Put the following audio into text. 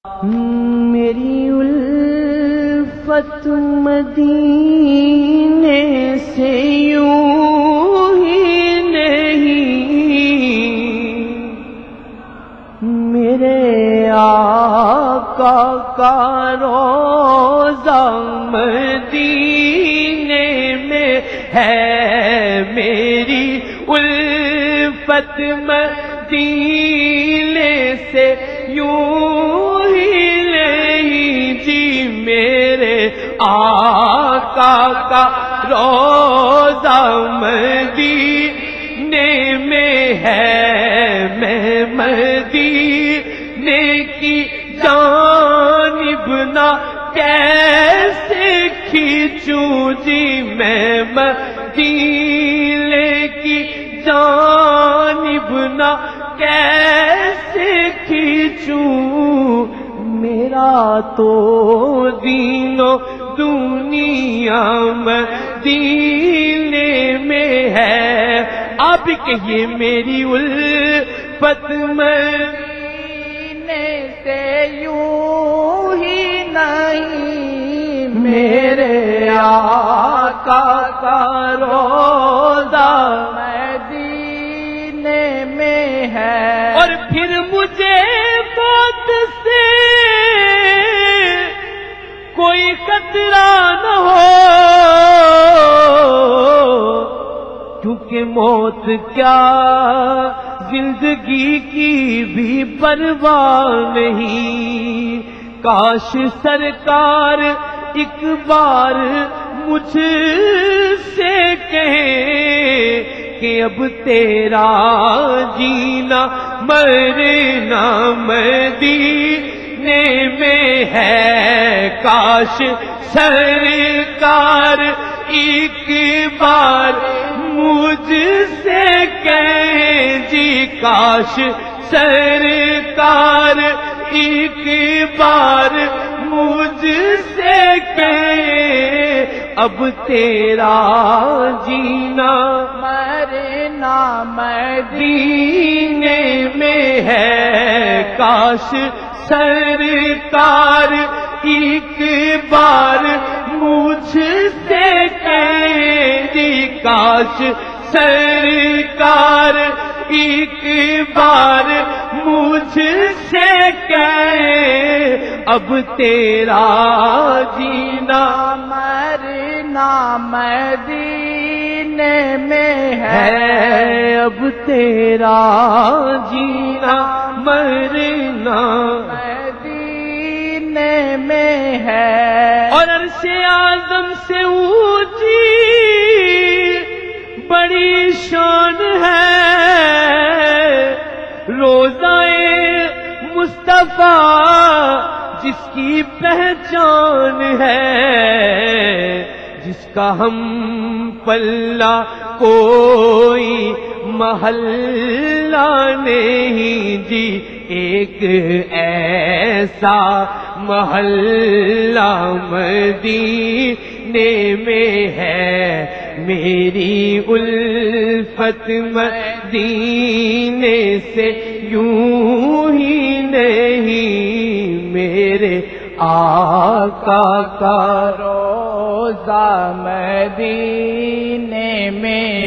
میری الفت مدینے سے یوں ہی نہیں، میرے آقا کا روضہ مدینے میں ہے، میری الفت مدینے سے یوں ہی نہیں جی، میرے آقا کا روضہ مدینے میں ہے، میں مدینے کی جانب نہ کیسے کھینچوں جی، میں مدینے کی جانب نہ کیسے کھینچوں، میرا تو دین و دنیا مدینے میں ہے۔ آپ بھی کہیے میری الفت مدینے سے یوں ہی نہیں، میرے آقا کا روضہ مدینے میں ہے، اور پھر مجھے موت سے کوئی خطرہ نہ ہو، کیونکہ موت کیا زندگی کی بھی پرواہ نہیں۔ کاش سرکار ایک بار مجھ سے کہیں کہ اب تیرا جینا مرنا مدینے میں ہے، کاش سرکار ایک بار مجھ سے کہیں جی، کاش سرکار ایک بار مجھ سے کہیں اب تیرا جینا مرنا مدینے میں ہے، کاش سرکار ایک بار مجھ سے کہیں جی، کاش سرکار ایک بار مجھ سے کہیں اب تیرا جینا مرنا مدینے میں ہے، اب تیرا جینا مرنا مدینے میں ہے، اور عرش اعظم سے اونچی بڑی شان ہے روضہ مصطفیٰ جس کی پہچان ہے، جس کا ہم پلہ کوئی محلہ نہیں جی، ایک ایسا محلہ مدینے میں ہے، میری الفت مدینے سے یوں ہی نہیں، میرے آقا کا روضہ مدینے میں